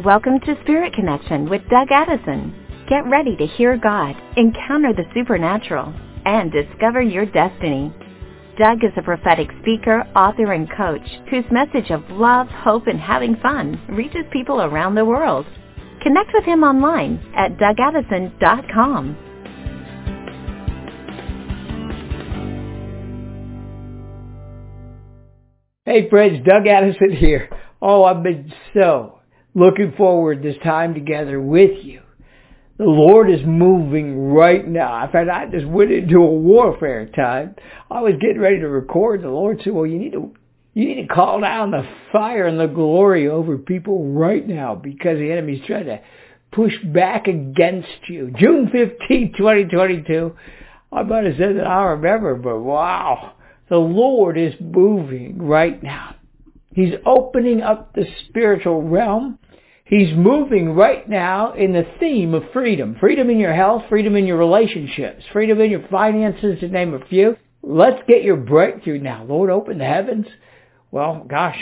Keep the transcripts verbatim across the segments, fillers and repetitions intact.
welcome to Spirit Connection with Doug Addison. Get ready to hear God, encounter the supernatural, and discover your destiny. Doug is a prophetic speaker, author, and coach whose message of love, hope, and having fun reaches people around the world. Connect with him online at doug addison dot com. Hey friends, Doug Addison here. Oh, I've been so looking forward to this time together with you. The Lord is moving right now. In fact, I just went into a warfare time. I was getting ready to record. The Lord said, well, you need to you need to call down the fire and the glory over people right now because the enemy's trying to push back against you. June fifteenth, twenty twenty-two. I might have said that I remember, but wow. The Lord is moving right now. He's opening up the spiritual realm. He's moving right now in the theme of freedom. Freedom in your health, freedom in your relationships, freedom in your finances, to name a few. Let's get your breakthrough now. Lord, open the heavens. Well, gosh,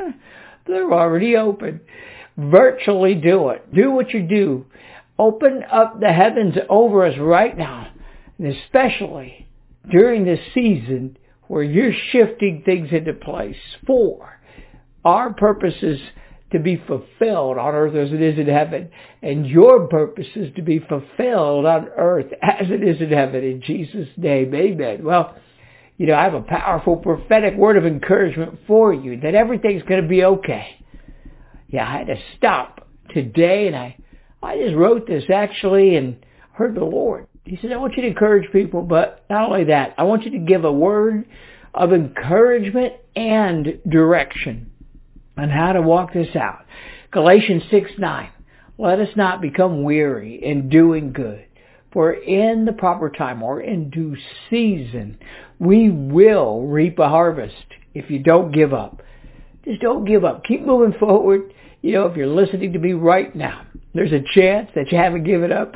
they're already open. Virtually do it. Do what you do. Open up the heavens over us right now, and especially during this season where you're shifting things into place for our purposes to be fulfilled on earth as it is in heaven, and your purposes to be fulfilled on earth as it is in heaven. In Jesus' name, amen. Well, you know, I have a powerful prophetic word of encouragement for you that everything's going to be okay. Yeah, I had to stop today, and I, I just wrote this actually and heard the Lord. He said, I want you to encourage people, but not only that, I want you to give a word of encouragement and direction on how to walk this out. Galatians six nine. Let us not become weary in doing good, for in the proper time or in due season, we will reap a harvest if you don't give up. Just don't give up. Keep moving forward. You know, if you're listening to me right now, there's a chance that you haven't given up.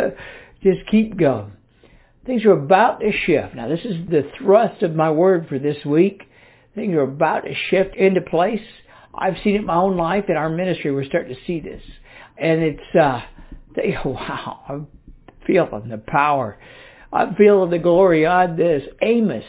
Just keep going. Things are about to shift. Now, this is the thrust of my word for this week. Things are about to shift into place. I've seen it in my own life. In our ministry, we're starting to see this. And it's, uh, they, wow, I'm feeling the power. I'm feeling the glory on this. Amos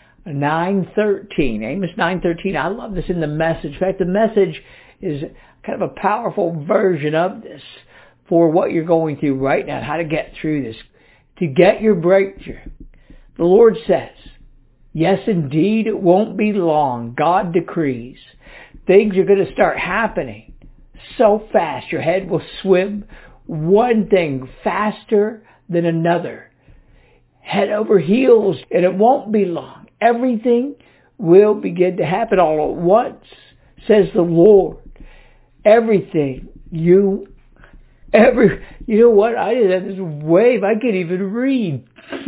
nine thirteen. Amos nine thirteen. I love this in the Message. In fact, the Message is kind of a powerful version of this for what you're going through right now, how to get through this, to get your breakthrough. The Lord says, yes, indeed, it won't be long. God decrees. Things are going to start happening so fast. Your head will swim one thing faster than another. Head over heels, and it won't be long. Everything will begin to happen all at once, says the Lord. Everything you Every, you know what? I just have this wave. I can't even read.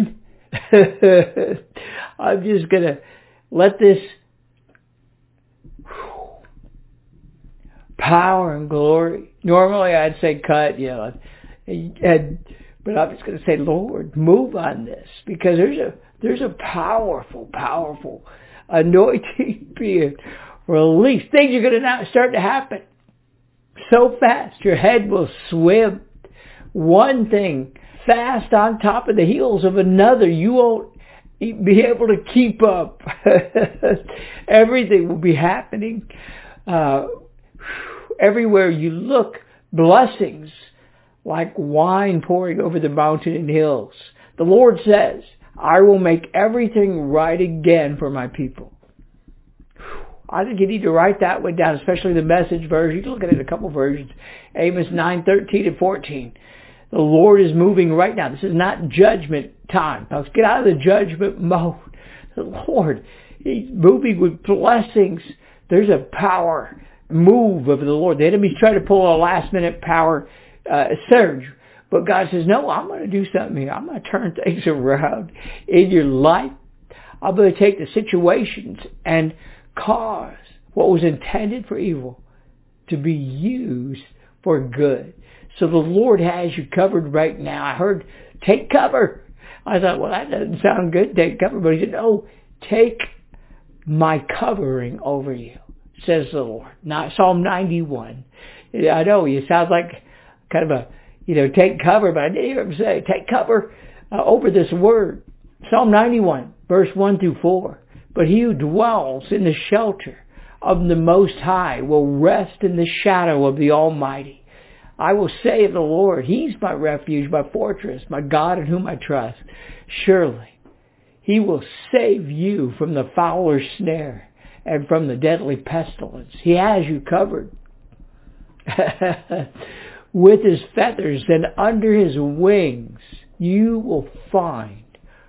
I'm just going to let this power and glory. Normally I'd say cut, you know, and, but I'm just going to say, Lord, move on this, because there's a, there's a powerful, powerful anointing being released. Things are going to now start to happen so fast, your head will swim. One thing fast on top of the heels of another. You won't be able to keep up. Everything will be happening. Uh, everywhere you look, blessings like wine pouring over the mountain and hills. The Lord says, I will make everything right again for my people. I think you need to write that one down, especially the Message version. You can look at it in a couple versions. Amos nine thirteen and fourteen. The Lord is moving right now. This is not judgment time. Now, let's get out of the judgment mode. The Lord, He's moving with blessings. There's a power move of the Lord. The enemy's trying to pull a last-minute power uh, surge. But God says, no, I'm going to do something here. I'm going to turn things around in your life. I'm going to take the situations and cause what was intended for evil to be used for good. So the Lord has you covered right now. I heard, take cover. I thought, well, that doesn't sound good, take cover. But He said, no, take my covering over you, says the Lord. Now, Psalm ninety-one. I know you sound like kind of a, you know, take cover, but I didn't hear him say, take cover uh, over this word. Psalm ninety-one, verse one through four. But he who dwells in the shelter of the Most High will rest in the shadow of the Almighty. I will say of the Lord, He's my refuge, my fortress, my God in whom I trust. Surely He will save you from the fowler's snare and from the deadly pestilence. He has you covered with His feathers, and under His wings you will find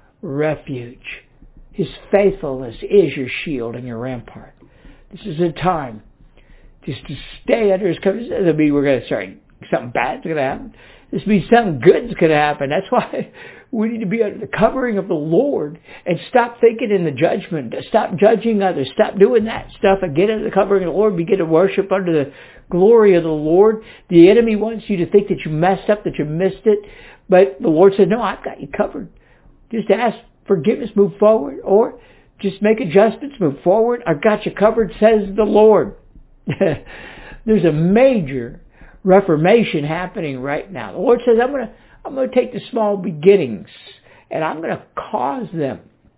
refuge. His faithfulness is your shield and your rampart. This is a time just to stay under His cover. This doesn't mean we're going to start, something bad's going to happen. This means something good's going to happen. That's why we need to be under the covering of the Lord and stop thinking in the judgment. Stop judging others. Stop doing that stuff and get under the covering of the Lord. Begin to worship under the glory of the Lord. The enemy wants you to think that you messed up, that you missed it. But the Lord said, no, I've got you covered. Just ask forgiveness, move forward, or just make adjustments, move forward. I've got you covered, says the Lord. There's a major reformation happening right now. The Lord says, I'm going to I'm going to take the small beginnings and I'm going to cause them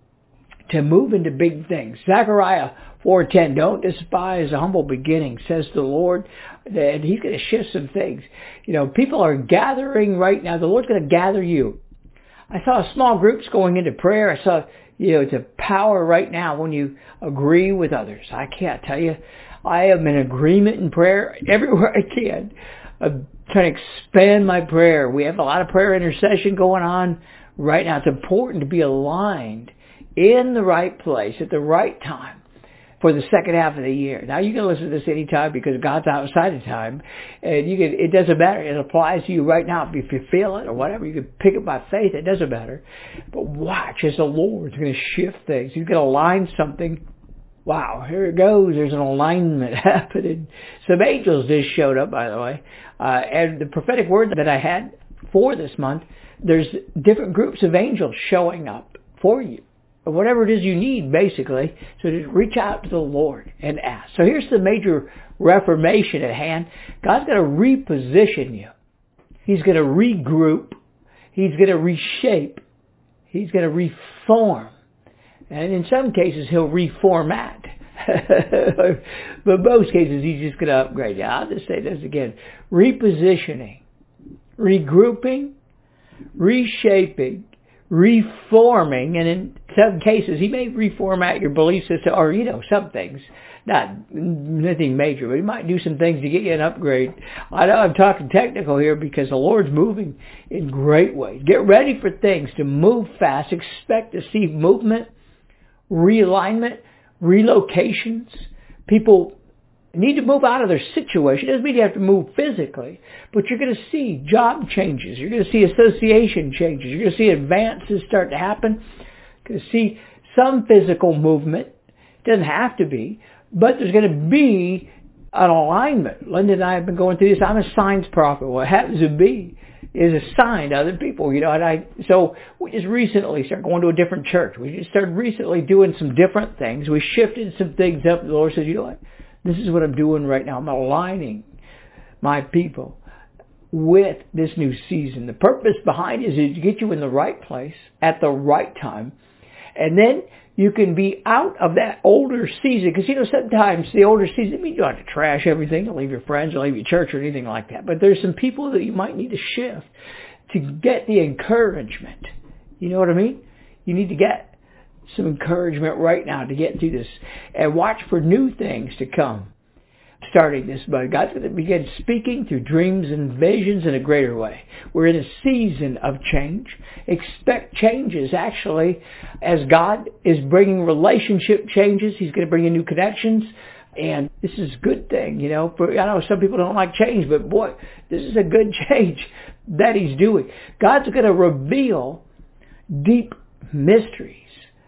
to move into big things. Zechariah four ten, don't despise a humble beginning, says the Lord. And He's going to shift some things. You know, people are gathering right now. The Lord's going to gather you. I saw small groups going into prayer. I saw, you know, it's a power right now when you agree with others. I can't tell you. I am in agreement in prayer everywhere I can. I'm trying to expand my prayer. We have a lot of prayer intercession going on right now. It's important to be aligned in the right place at the right time for the second half of the year. Now, you can listen to this anytime because God's outside of time. And you can, it doesn't matter. It applies to you right now. If you feel it or whatever, you can pick it by faith. It doesn't matter. But watch as the Lord's going to shift things. He's going to align something. Wow, here it goes. There's an alignment happening. Some angels just showed up, by the way. Uh, and the prophetic word that I had for this month, there's different groups of angels showing up for you. Whatever it is you need, basically. So just reach out to the Lord and ask. So here's the major reformation at hand. God's going to reposition you. He's going to regroup. He's going to reshape. He's going to reform. And in some cases, He'll reformat. But most cases, He's just going to upgrade you. I'll just say this again. Repositioning, regrouping, reshaping, reforming, and in some cases, He may reformat your belief system, or, you know, some things. Not nothing major, but He might do some things to get you an upgrade. I know I'm talking technical here because the Lord's moving in great ways. Get ready for things to move fast. Expect to see movement, realignment, relocations. People need to move out of their situation. It doesn't mean you have to move physically, but you're going to see job changes. You're going to see association changes. You're going to see advances start to happen. You're going to see some physical movement. It doesn't have to be, but there's going to be an alignment. Linda and I have been going through this. I'm a signs prophet. What happens to be is a sign to other people, you know, and I, so we just recently started going to a different church. We just started recently doing some different things. We shifted some things up. The Lord says, you know what? This is what I'm doing right now. I'm aligning my people with this new season. The purpose behind it is to get you in the right place at the right time. And then you can be out of that older season. Because, you know, sometimes the older season, I mean, you don't have to trash everything and leave your friends or leave your church or anything like that. But there's some people that you might need to shift to get the encouragement. You know what I mean? You need to get some encouragement right now to get through this. And watch for new things to come starting this month. God's going to begin speaking through dreams and visions in a greater way. We're in a season of change. Expect changes, actually, as God is bringing relationship changes. He's going to bring in new connections. And this is a good thing, you know. For, I know some people don't like change, but boy, this is a good change that He's doing. God's going to reveal deep mysteries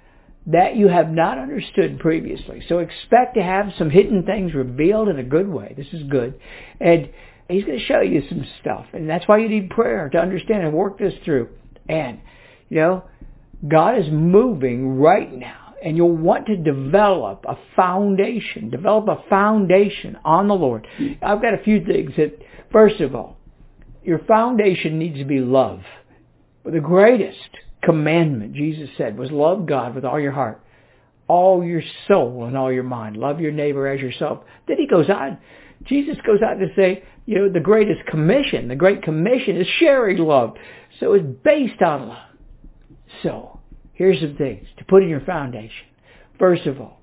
that you have not understood previously. So expect to have some hidden things revealed in a good way. This is good. And He's going to show you some stuff. And that's why you need prayer to understand and work this through. And, you know, God is moving right now and you'll want to develop a foundation, develop a foundation on the Lord. I've got a few things that, first of all, your foundation needs to be love. The greatest commandment, Jesus said, was love God with all your heart, all your soul, and all your mind. Love your neighbor as yourself. Then he goes on. Jesus goes on to say, you know, the greatest commission, the great commission is sharing love. So it's based on love. So here's some things to put in your foundation. First of all,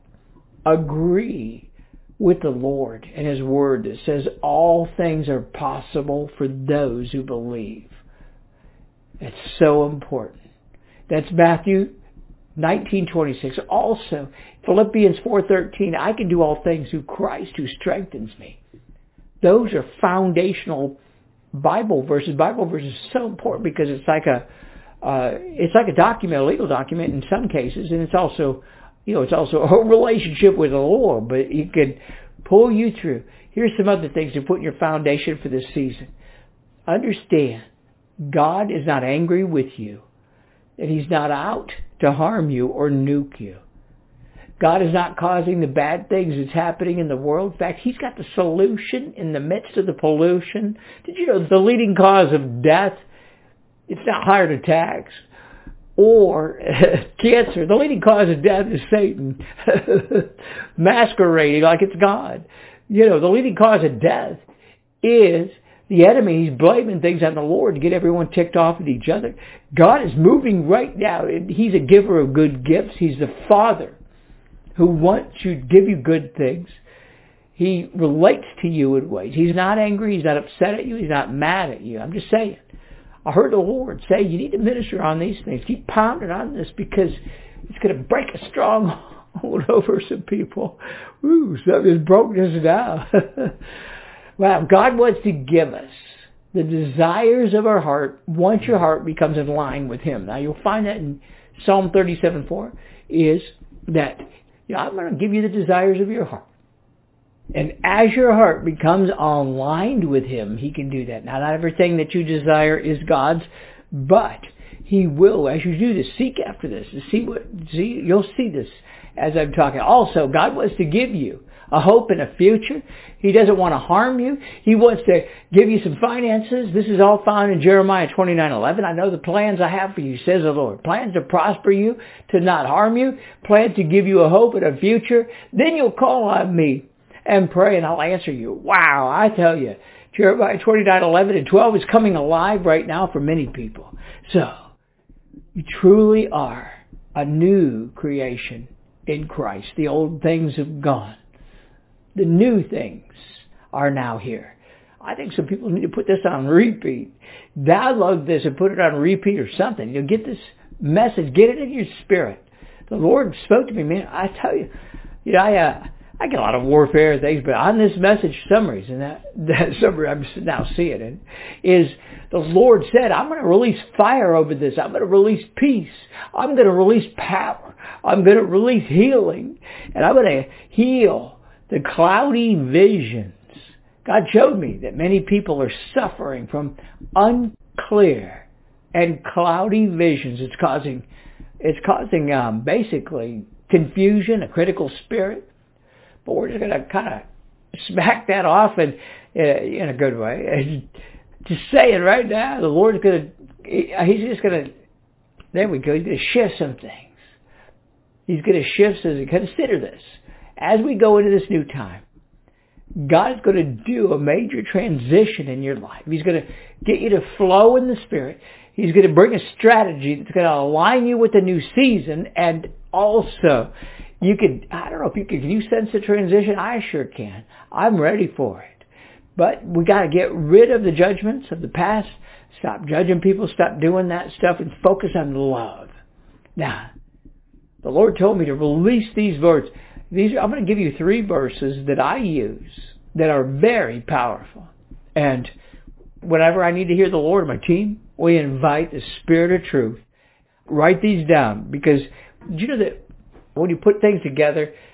agree with the Lord and His Word that says all things are possible for those who believe. That's so important. That's Matthew nineteen twenty-six. Also, Philippians four thirteen, I can do all things through Christ who strengthens me. Those are foundational Bible verses. Bible verses are so important because it's like a uh, it's like a document, a legal document in some cases, and it's also you know it's also a relationship with the Lord. But it could pull you through. Here's some other things to put in your foundation for this season. Understand, God is not angry with you, and He's not out to harm you or nuke you. God is not causing the bad things that's happening in the world. In fact, He's got the solution in the midst of the pollution. Did you know the leading cause of death, it's not heart attacks or cancer. The leading cause of death is Satan masquerading like it's God. You know, the leading cause of death is the enemy. He's blaming things on the Lord to get everyone ticked off at each other. God is moving right now. He's a giver of good gifts. He's the Father who wants to give you good things. He relates to you in ways. He's not angry. He's not upset at you. He's not mad at you. I'm just saying. I heard the Lord say, you need to minister on these things. Keep pounding on this because it's going to break a stronghold over some people. Ooh, something's broken us now. Wow, God wants to give us the desires of our heart once your heart becomes in line with Him. Now, you'll find that in Psalm thirty-seven four is that, you know, I'm going to give you the desires of your heart. And as your heart becomes aligned with Him, He can do that. Now, not everything that you desire is God's, but He will, as you do this, seek after this. To see what, see, you'll see this as I'm talking. Also, God wants to give you a hope and a future. He doesn't want to harm you. He wants to give you some finances. This is all found in Jeremiah twenty-nine eleven. I know the plans I have for you, says the Lord. Plans to prosper you, to not harm you. Plans to give you a hope and a future. Then you'll call on me and pray and I'll answer you. Wow, I tell you, Jeremiah twenty-nine eleven and twelve is coming alive right now for many people. So, you truly are a new creation in Christ. The old things have gone. The new things are now here. I think some people need to put this on repeat. Download this and put it on repeat or something. You'll get this message. Get it in your spirit. The Lord spoke to me, man. I tell you, you know, I, uh, I get a lot of warfare things, but on this message summaries, and that, that summary I'm now seeing it, is the Lord said, I'm going to release fire over this. I'm going to release peace. I'm going to release power. I'm going to release healing. And I'm going to heal the cloudy visions. God showed me that many people are suffering from unclear and cloudy visions. It's causing, it's causing um, basically confusion, a critical spirit. But we're just going to kind of smack that off and uh, in a good way. And just saying right now, the Lord's going to, He's just going to, there we go, He's going to shift some things. He's going to shift, so consider this. As we go into this new time, God is going to do a major transition in your life. He's going to get you to flow in the Spirit. He's going to bring a strategy that's going to align you with the new season. And also, you can, I don't know if you can, can you sense the transition? I sure can. I'm ready for it. But we got to get rid of the judgments of the past. Stop judging people. Stop doing that stuff and focus on love. Now, the Lord told me to release these words. These, I'm going to give you three verses that I use that are very powerful. And whenever I need to hear the Lord, my team, we invite the Spirit of truth. Write these down because do you know that when you put things together,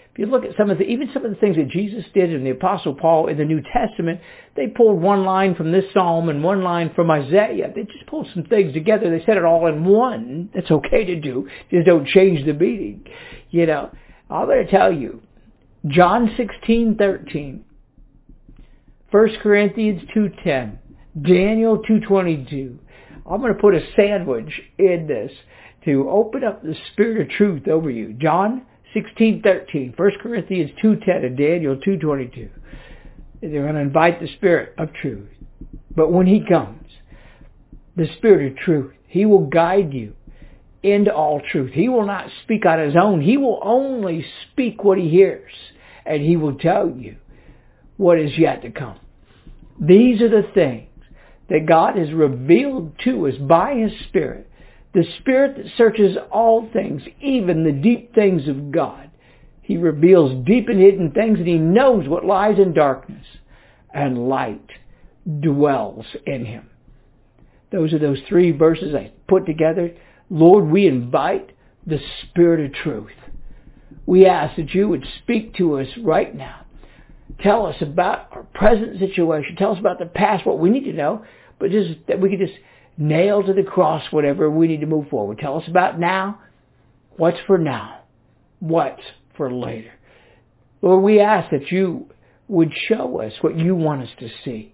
If you look at some of the, even some of the things that Jesus did and the Apostle Paul in the New Testament, they pulled one line from this Psalm and one line from Isaiah. They just pulled some things together. They said it all in one. That's okay to do. Just don't change the meaning. You know, I'm going to tell you, John sixteen thirteen, First Corinthians two ten, Daniel two twenty-two. I'm going to put a sandwich in this to open up the Spirit of truth over you. John sixteen thirteen, First Corinthians two ten, and Daniel two twenty-two. They're going to invite the Spirit of truth. But when He comes, the Spirit of truth, He will guide you into all truth. He will not speak on His own. He will only speak what He hears. And He will tell you what is yet to come. These are the things that God has revealed to us by His Spirit. The Spirit that searches all things, even the deep things of God. He reveals deep and hidden things, and He knows what lies in darkness. And light dwells in Him. Those are those three verses I put together. Lord, we invite the Spirit of truth. We ask that You would speak to us right now. Tell us about our present situation. Tell us about the past, what we need to know, but just that we could just nail to the cross whatever we need to move forward. Tell us about now. What's for now? What's for later? Lord, we ask that You would show us what You want us to see.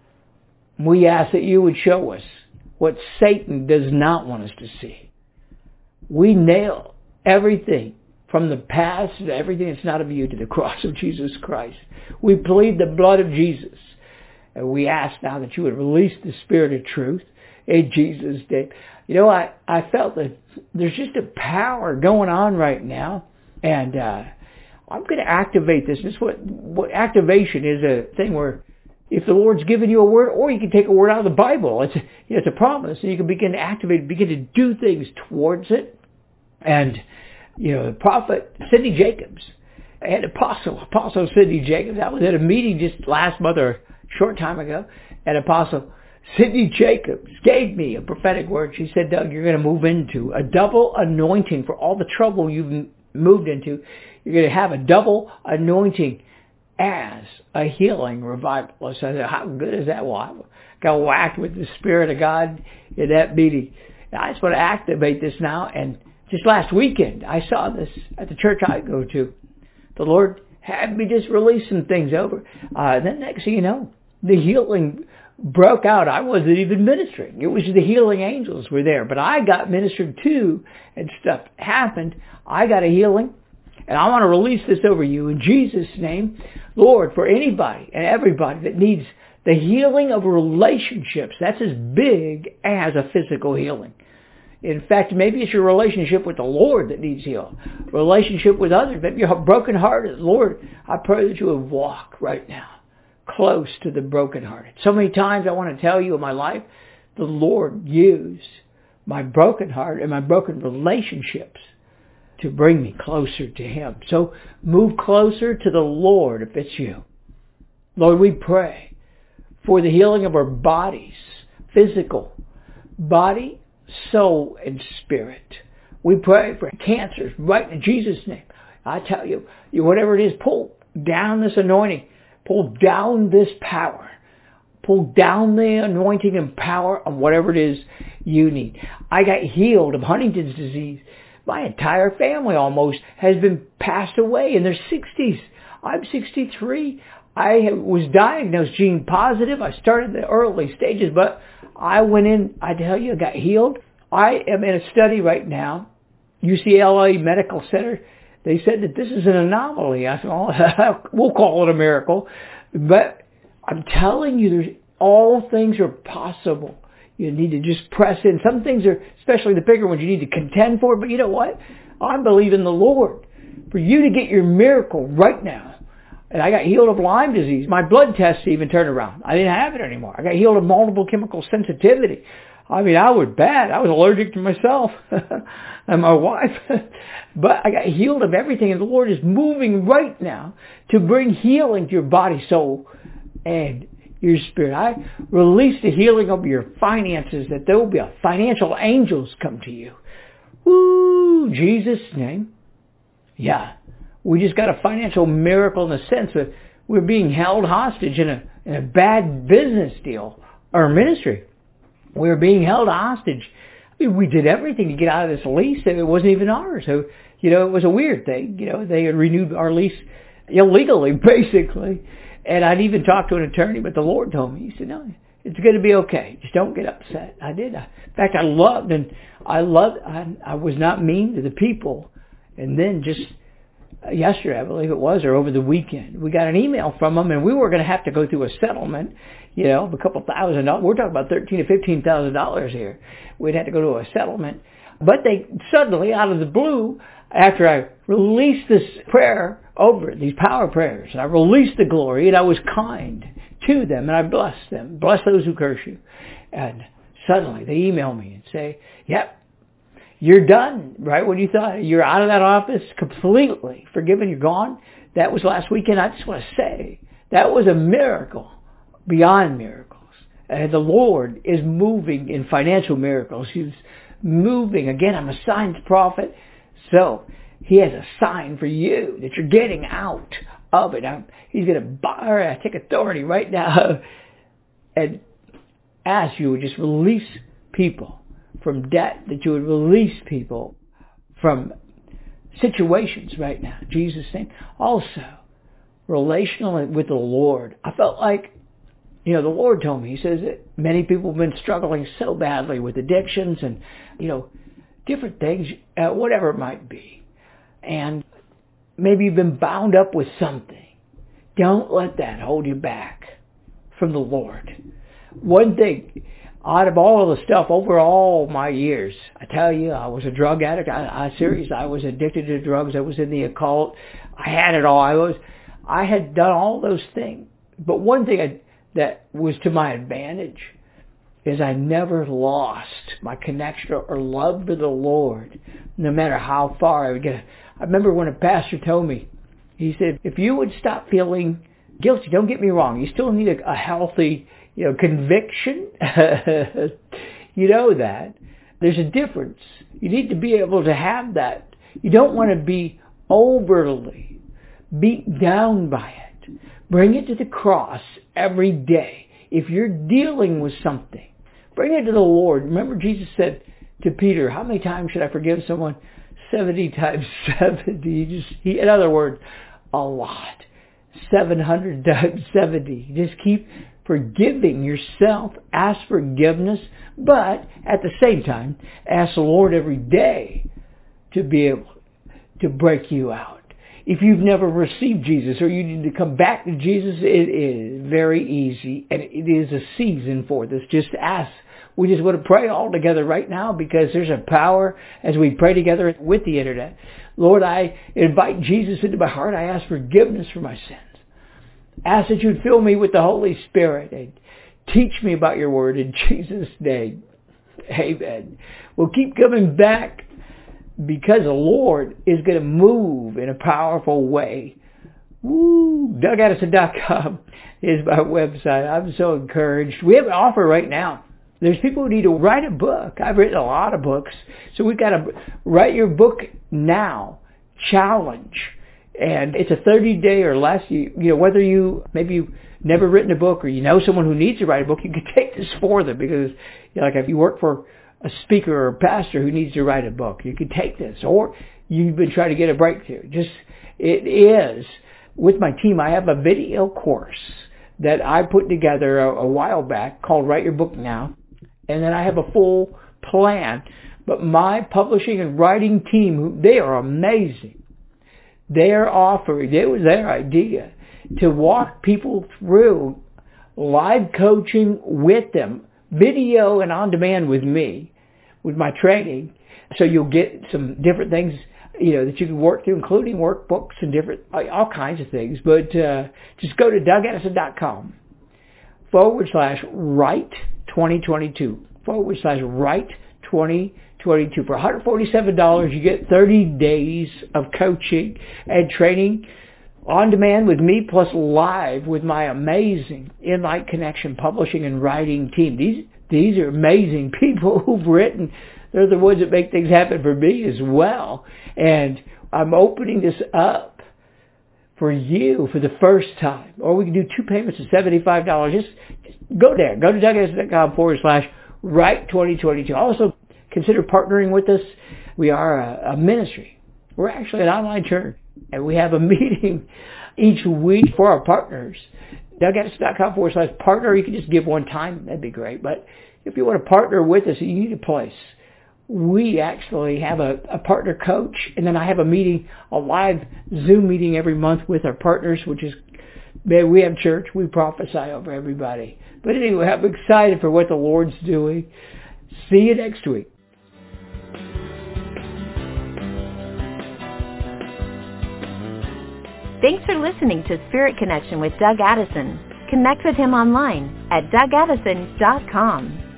We ask that You would show us what Satan does not want us to see. We nail everything from the past to everything that's not of You to the cross of Jesus Christ. We plead the blood of Jesus. And we ask now that You would release the Spirit of truth in Jesus' name. You know, I, I felt that there's just a power going on right now. And uh, I'm going to activate this. This is what, what activation is, a thing where if the Lord's given you a word, or you can take a word out of the Bible. It's a, you know, it's a promise. And you can begin to activate, begin to do things towards it. And, you know, the prophet Sidney Jacobs and Apostle, Apostle Sidney Jacobs, I was at a meeting just last month or a short time ago, and Apostle Sidney Jacobs gave me a prophetic word. She said, Doug, you're going to move into a double anointing for all the trouble you've moved into. You're going to have a double anointing as a healing revivalist. I said, how good is that? Well, I got whacked with the Spirit of God in that meeting. Now, I just want to activate this now. And just last weekend, I saw this at the church I go to. The Lord had me just release some things over. Uh, then next thing you know, the healing broke out. I wasn't even ministering. It was the healing angels were there. But I got ministered to, and stuff happened. I got a healing. And I want to release this over you in Jesus' name. Lord, for anybody and everybody that needs the healing of relationships, that's as big as a physical healing. In fact, maybe it's your relationship with the Lord that needs healed. Relationship with others. Maybe you're brokenhearted. Lord, I pray that you would walk right now close to the brokenhearted. So many times I want to tell you in my life, the Lord used my broken heart and my broken relationships to bring me closer to Him. So move closer to the Lord if it's you. Lord, we pray for the healing of our bodies, physical, body, soul, and spirit. We pray for cancers right in Jesus' name. I tell you, whatever it is, pull down this anointing. Pull down this power. Pull down the anointing and power on whatever it is you need. I got healed of Huntington's disease. My entire family almost has been passed away in their sixties. I'm sixty-three. I was diagnosed gene positive. I started the early stages, but I went in, I tell you, I got healed. I am in a study right now, U C L A Medical Center. They said that this is an anomaly. I said, oh, we'll call it a miracle. But I'm telling you, there's, all things are possible. You need to just press in. Some things are, especially the bigger ones, you need to contend for. But you know what? I believe in the Lord for you to get your miracle right now. And I got healed of Lyme disease. My blood tests even turned around. I didn't have it anymore. I got healed of multiple chemical sensitivity. I mean, I was bad. I was allergic to myself and my wife. But I got healed of everything. And the Lord is moving right now to bring healing to your body, soul, and your spirit. I release the healing of your finances, that there will be a financial angels come to you. Woo, Jesus' name. Yeah. we just got a financial miracle in the sense that we're being held hostage in a, in a bad business deal or ministry. We were being held hostage. I mean, we did everything to get out of this lease and it wasn't even ours. So, you know, it was a weird thing. You know, they had renewed our lease illegally, basically. And I'd even talked to an attorney, but the Lord told me, he said, no, it's going to be okay. Just don't get upset. I did. In fact, I loved, and I loved, I, I was not mean to the people. And then just yesterday, I believe it was, or over the weekend, we got an email from them, and we were going to have to go through a settlement, you know, of a couple thousand dollars. We're talking about thirteen to fifteen thousand dollars here. We'd have to go to a settlement. But they suddenly, out of the blue, after I released this prayer over it, these power prayers, and I released the glory, and I was kind to them, and I blessed them. Bless those who curse you. And suddenly they email me and say, yep, you're done, right? When you thought you're out of that office completely forgiven, you're gone. That was last weekend. I just want to say that was a miracle beyond miracles. And the Lord is moving in financial miracles. He's moving. Again, I'm a signs prophet. So he has a sign for you that you're getting out of it. I'm, he's going to buy, I take authority right now and ask you to just release people from debt, that you would release people from situations right now. In Jesus' name. Also, relational with the Lord. I felt like, you know, the Lord told me, he says that many people have been struggling so badly with addictions and, you know, different things, uh, whatever it might be. And maybe you've been bound up with something. Don't let that hold you back from the Lord. One thing, out of all of the stuff over all my years, I tell you, I was a drug addict. I, I serious. I was addicted to drugs. I was in the occult. I had it all. I was, I had done all those things. But one thing I, that was to my advantage is I never lost my connection or love for the Lord, no matter how far I would get. I remember when a pastor told me, he said, if you would stop feeling guilty, don't get me wrong, you still need a, a healthy, you know, conviction. You know that. There's a difference. You need to be able to have that. You don't want to be overly beat down by it. Bring it to the cross every day. If you're dealing with something, bring it to the Lord. Remember Jesus said to Peter, how many times should I forgive someone? seventy times seventy. Just, he, in other words, a lot. seven hundred times seventy. Just keep forgiving yourself. Ask forgiveness. But at the same time, ask the Lord every day to be able to break you out. If you've never received Jesus or you need to come back to Jesus, it is very easy. And it is a season for this. Just ask. We just want to pray all together right now because there's a power as we pray together with the internet. Lord, I invite Jesus into my heart. I ask forgiveness for my sins. Ask that you'd fill me with the Holy Spirit and teach me about your word in Jesus' name. Amen. We'll keep coming back because the Lord is going to move in a powerful way. Woo! Doug Addison dot com is my website. I'm so encouraged. We have an offer right now. There's people who need to write a book. I've written a lot of books. So we've got to write your book now challenge. And it's a thirty day or less. You, you know, whether you, maybe you've never written a book or you know someone who needs to write a book, you can take this for them because, you know, like if you work for a speaker or a pastor who needs to write a book, you can take this. Or you've been trying to get a breakthrough. Just, it is. With my team, I have a video course that I put together a, a while back called Write Your Book Now. And then I have a full plan. But my publishing and writing team, they are amazing. They're offering, it was their idea to walk people through live coaching with them, video and on demand with me, with my training. So you'll get some different things, you know, that you can work through, including workbooks and different, all kinds of things. But uh, just go to Doug Addison dot com forward slash write twenty twenty-two forward slash write twenty twenty-two. For one hundred forty-seven dollars, you get thirty days of coaching and training on demand with me, plus live with my amazing Enlight Connection publishing and writing team. These these are amazing people who've written. They're the ones that make things happen for me as well. And I'm opening this up for you for the first time. Or we can do two payments of seventy-five dollars. Just, just go there. Go to Doug Addison dot com forward slash right twenty twenty-two. Also, consider partnering with us. We are a, a ministry. We're actually an online church. And we have a meeting each week for our partners. Doug Addison dot com forward slash partner. You can just give one time. That'd be great. But if you want to partner with us, you need a place. We actually have a, a partner coach, and then I have a meeting, a live Zoom meeting every month with our partners, which is, man, we have church. We prophesy over everybody. But anyway, I'm excited for what the Lord's doing. See you next week. Thanks for listening to Spirit Connection with Doug Addison. Connect with him online at Doug Addison dot com.